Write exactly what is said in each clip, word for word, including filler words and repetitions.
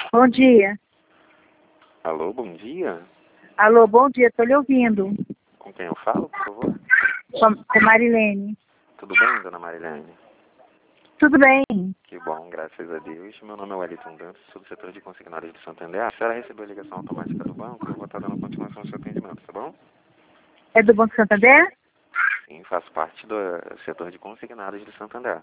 Bom dia. Alô, bom dia. Alô, bom dia, estou lhe ouvindo. Com quem eu falo, por favor? Com, com Marilene. Tudo bem, dona Marilene? Tudo bem. Que bom, graças a Deus. Meu nome é Wellington Dantas, sou do setor de consignados de Santander. A senhora recebeu a ligação automática do banco e eu vou estar dando continuação ao seu atendimento, tá bom? É do Banco Santander? Sim, faço parte do setor de consignados de Santander.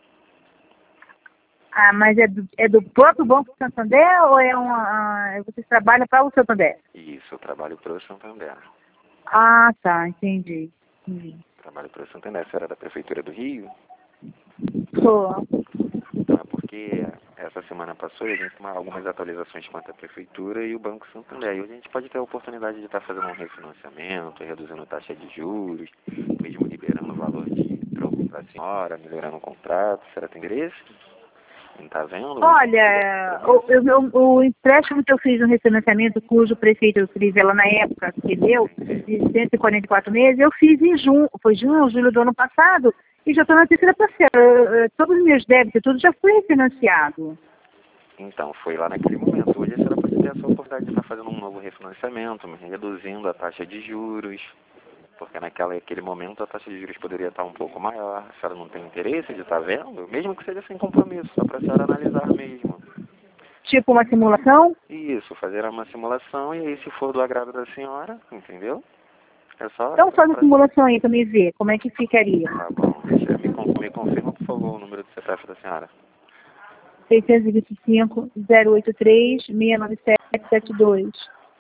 Ah, mas é do, é do próprio Banco Santander ou é uma... Ah, você trabalha para o Santander? Isso, eu trabalho para o Santander. Ah, tá, entendi. entendi. Trabalho para o Santander. A senhora é da Prefeitura do Rio? Sou. Então é porque essa semana passou e a gente tem algumas atualizações quanto à Prefeitura e o Banco Santander. E hoje a gente pode ter a oportunidade de estar fazendo um refinanciamento, reduzindo a taxa de juros, mesmo liberando o valor de troco para a senhora, melhorando o contrato. A senhora tem interesse? Não está vendo? Olha, o, o, o empréstimo que eu fiz no refinanciamento, cujo prefeito Crivella na época que deu, de cento e quarenta e quatro meses, eu fiz em junho, foi junho ou julho do ano passado, e já estou na terceira parcela. Todos os meus débitos, tudo já foi refinanciado. Então, foi lá naquele momento. Hoje a senhora pode ter essa oportunidade de estar fazendo um novo refinanciamento, reduzindo a taxa de juros, porque naquela, naquele momento a taxa de juros poderia estar um pouco maior. A senhora não tem interesse de estar vendo? Mesmo que seja sem compromisso, só para a senhora analisar mesmo. Tipo uma simulação? Isso, fazer uma simulação e aí se for do agrado da senhora, entendeu? É só... Então faz a pra... simulação aí para me ver como é que ficaria. Tá bom, deixa eu me, con- me confirma, por favor, o número do C P F da senhora. seiscentos e vinte e cinco, zero oito três, seis nove sete sete dois.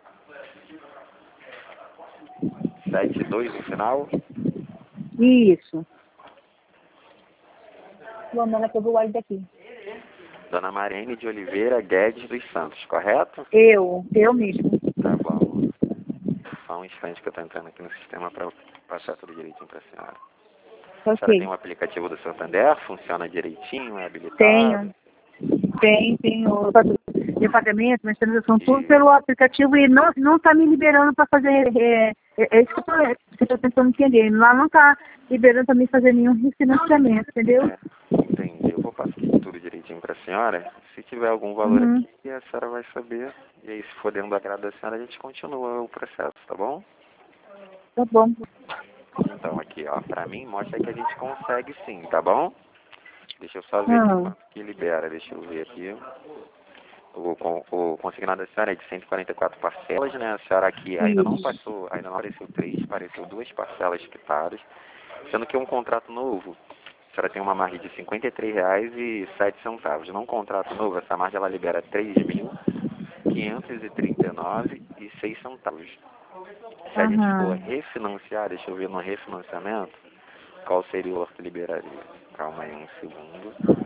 sete dois no final. Isso. Luana pegou o óleo daqui. Dona Marene de Oliveira Guedes dos Santos, correto? Eu, eu mesmo. Tá bom. Só um instante que eu tô entrando aqui no sistema para passar tudo direitinho para a senhora. A senhora Ok. tem um aplicativo do Santander? Funciona direitinho? É habilitado? Tenho. Tem, tem o de pagamento, mas transação tudo E... pelo aplicativo e não não está me liberando para fazer. É, é, é isso que eu estou tentando entender. Lá não está liberando para mim fazer nenhum refinanciamento, entendeu? É, entendi. Eu vou passar aqui tudo direitinho para a senhora. Se tiver algum valor Uhum. aqui, a senhora vai saber. E aí, se for dentro do agrado da senhora, a gente continua o processo, tá bom? Tá bom. Então, aqui, ó, para mim, mostra que a gente consegue sim, tá bom? Deixa eu só ver aqui Ah, quanto que libera. Deixa eu ver aqui. O, con- o consignado da senhora é de cento e quarenta e quatro parcelas, né? A senhora aqui ainda não isso. passou, ainda não apareceu três, apareceu duas parcelas quitadas, sendo que um contrato novo, a senhora tem uma margem de cinquenta e três reais e sete centavos. Num contrato novo, essa margem ela libera três mil quinhentos e trinta e nove e seis centavos. Se a gente for Aham. refinanciar, deixa eu ver no refinanciamento, qual seria o valor que liberaria? Calma aí um segundo.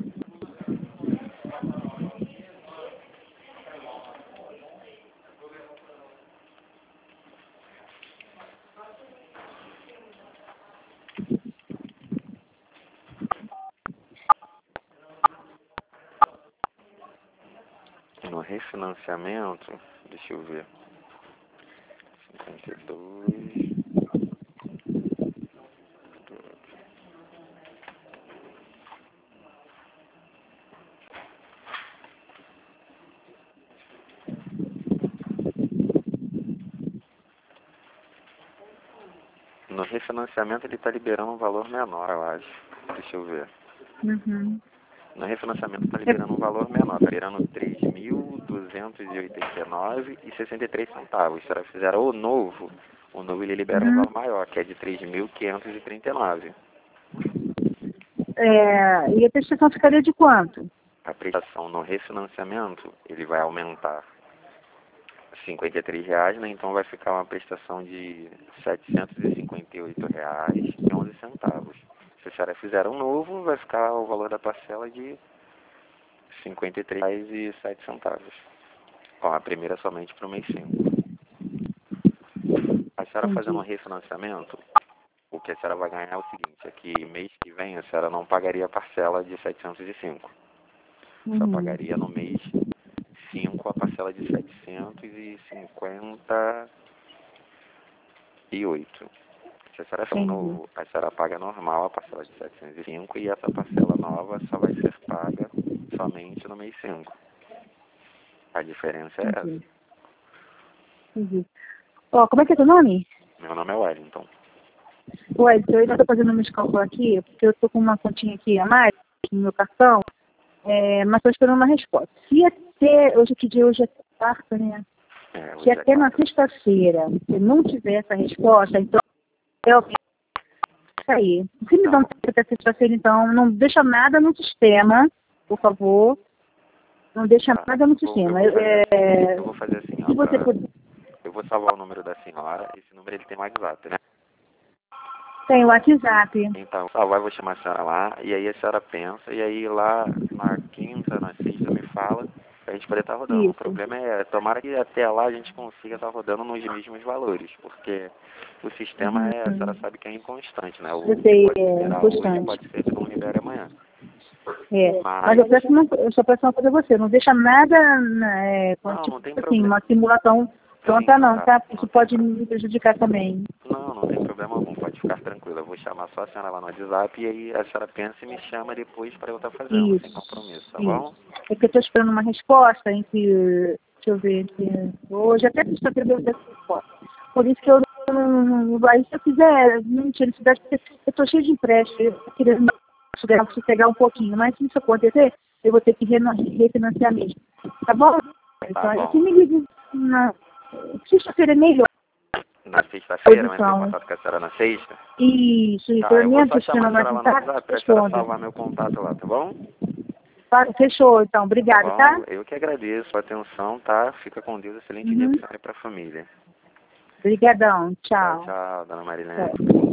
No refinanciamento, deixa eu ver, cinquenta e dois. No refinanciamento ele está liberando um valor menor, eu acho. Deixa eu ver. Uhum. No refinanciamento está liberando um valor menor, está liberando três mil duzentos e oitenta e nove e sessenta e três centavos. Se ela fizer o novo, o novo ele libera um Uhum. valor maior, que é de três mil quinhentos e trinta e nove. É, e a prestação ficaria de quanto? A prestação no refinanciamento ele vai aumentar cinquenta e três reais, né? Então vai ficar uma prestação de setecentos e cinquenta e oito reais e onze centavos. Se a senhora fizer um novo, vai ficar o valor da parcela de cinquenta e três reais e sete centavos. Ó, a primeira somente para o mês cinco. A senhora fazendo um Entendi. refinanciamento, o que a senhora vai ganhar é o seguinte, é que mês que vem a senhora não pagaria a parcela de setecentos e cinco. Só Uhum. pagaria no mês cinco a parcela de setecentos e cinquenta e oito. Se a senhora for um Entendi. novo, a senhora paga normal a parcela de setecentos e cinco e essa parcela nova só vai ser paga somente no mês cinco. A diferença é Entendi. essa. Entendi. Ó, como é que é teu nome? Meu nome é Wellington. Ué, eu ainda estou fazendo meus cálculos aqui, porque eu estou com uma continha aqui a mais no meu cartão, é, mas estou esperando uma resposta. Se até, hoje que dia? Hoje é quarta, né? É, hoje Se é até na quarta. sexta-feira você não tiver essa resposta, então é o isso aí. Se me Tá dá um bom. tempo até sexta-feira, então, não deixa nada no sistema, por favor. Não deixa Tá. nada no Eu, eu sistema. vou Eu, fazer assim, é, eu vou fazer assim, ó, se você pra, puder. eu vou salvar o número da senhora, esse número ele tem WhatsApp, né? Tem o WhatsApp. Então, salvar, eu vou chamar a senhora lá, e aí a senhora pensa, e aí lá na quinta, na sexta me fala, pra gente poder estar rodando. O Isso. problema é, tomara que até lá a gente consiga estar rodando nos mesmos valores, porque o sistema é, a senhora Uhum. sabe que é inconstante, né? O Eu que sei, pode é liberar hoje constante. pode ser que não libere amanhã. É. Mas Mas, eu, peço uma, eu só peço uma coisa a você, não deixa nada, né, com, não, tipo não tem assim, problema. uma simulação pronta Sim, não, tá, tá? não Isso tem pode problema. me prejudicar também. Não, não tem problema algum, pode ficar tranquila. Eu vou chamar só a senhora lá no WhatsApp e aí a senhora pensa e me chama depois para eu estar fazendo, sem Isso, compromisso, tá bom? isso. É que eu estou esperando uma resposta entre, deixa eu ver, entre, hoje até sexta-feira eu devo ter resposta. Por isso que eu não, não- aí se eu quiser, não tinha necessidade, porque eu estou cheio de empréstimo, eu tô querendo sossegar um pouquinho, mas se isso acontecer, eu vou ter que reno- refinanciar mesmo. Tá bom? Tá Então, bom. se me ligue na sexta-feira é melhor Na a sexta-feira, eu entro em audição. contato com a senhora na sexta? Isso, isso. Tá, Eu eu nem vou só chamar a adiciono mais senhora lá no contato, WhatsApp pra senhora responda. salvar meu contato lá, tá bom? Tá, fechou, então. Tá Obrigada, bom? tá? Eu que agradeço a atenção, tá? Fica com Deus, excelente dia Uhum. pra senhora e pra família. Obrigadão. Tchau, Tchau. tchau, dona Tchau. Marilene.